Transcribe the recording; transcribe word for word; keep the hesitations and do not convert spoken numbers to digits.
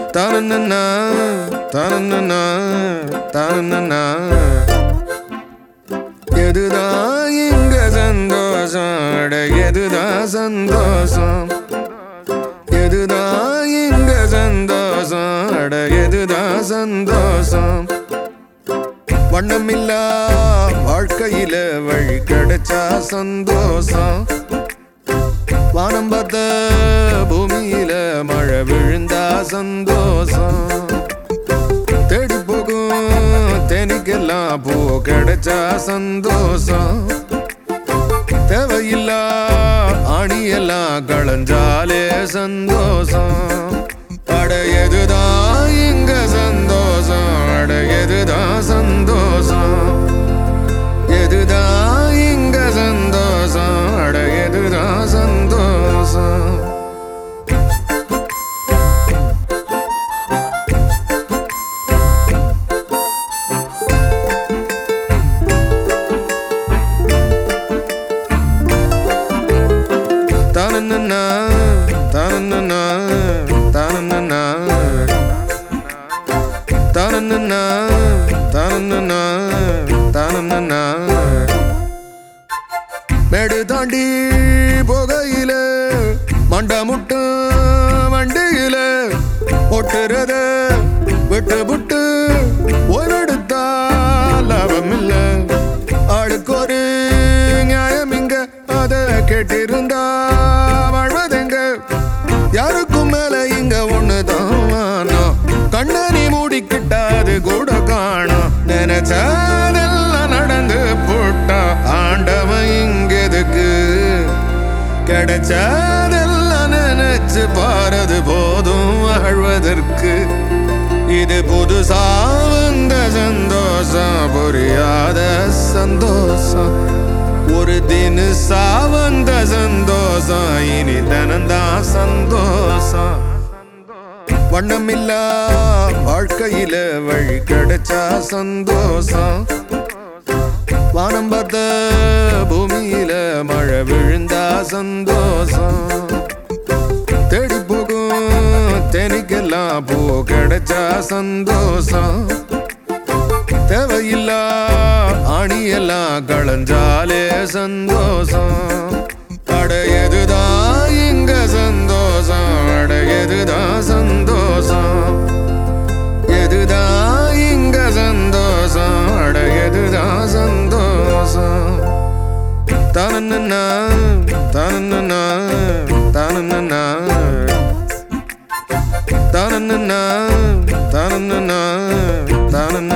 தனனனா தனனனா தனனனா எதுதான் இங்க சந்தோஷம் அட எதுதான் சந்தோஷம் எதுதான் இங்க சந்தோஷம் அட எதுதான் சந்தோஷம் வண்ணமில்லா வாழ்க்கையில வழி கிடைச்சா சந்தோஷம் வானம் பார்த்த பூமியில மழை விழுந்தா சந்தோஷம் தேடி போகும் தேனிக்கெல்லாம் பூ கிடைச்சா சந்தோஷம் தேவையில்லா ஆணியெல்லாம் களைஞ்சாலே சந்தோஷம் அட எதுதான் இங்க சந்தோஷம் அட எதுதான் சந்தோஷம் எதுதான் இங்க சந்தோஷம் அட எதுதான் சந்தோஷம் தனனனா தனனனா தனனனா தனனனா தனனனா தனனனா மேடு தாண்டி போகையில மண்ட முட்டு வண்டியில ஒட்டுறத விட்டு புட்டு ஓய்வெடுத்தா லாபம் இல்ல ஆளுக்கு ஒரு நியாயம் இங்க அத கேட்டிருந்தா வாழ்வதெங்க யாருக்கும் மேல இங்க ஒண்ணுதான் கண்ணனி மூடிக்கிட்டாது கூட காணும் நினைச்சதெல்லாம் நடந்து போட்டா ஆண்டவன் இங்கெதுக்கு கிடைச்சதெல்லாம் நினைச்சு பாரது போதும் வாழ்வதற்கு இது புதுசா வந்த சந்தோஷம் புரியாத சந்தோஷம் ஒரு தினசா வந்த சந்தோஷம் இனி தனந்தான் சந்தோஷம் வண்ணமில்லா வாழ்க்கையில வழி கிடைச்சா சந்தோஷம் வானம் பார்த்த பூமியில மழை விழுந்தா சந்தோஷம் தேடி போகும் தேனிக்கெல்லாம் பூ கிடைச்சா சந்தோஷம் தேவையில்லா ஆணியெல்லாம் களைஞ்சாலே சந்தோஷம் அட எதுதான் இங்க சந்தோஷம் அட எதுதான் சந்தோஷம் எதுதான் இங்க சந்தோஷம் அட எதுதான் சந்தோஷம் தனனனா தனனனா தனனனா தனனனா தனனனா தனனனா